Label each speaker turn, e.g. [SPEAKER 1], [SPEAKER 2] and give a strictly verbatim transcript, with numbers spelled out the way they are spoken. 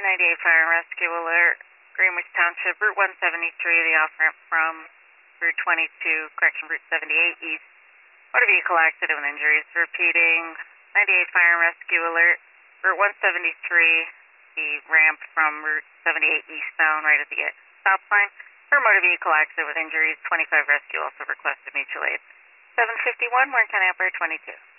[SPEAKER 1] ninety-eight Fire and Rescue Alert, Greenwich Township, Route one seventy-three, the off-ramp from Route twenty-two, correction, Route seventy-eight East. Motor vehicle accident with injuries. Repeating, ninety-eight Fire and Rescue Alert, Route one seventy-three, the ramp from Route seventy-eight eastbound right at the stop sign. For motor vehicle accident with injuries, twenty-five Rescue also requested mutual aid. seven fifty-one, Warren County Empire twenty-two.